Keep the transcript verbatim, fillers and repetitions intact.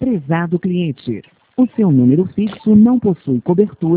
Prezado cliente, o seu número fixo não possui cobertura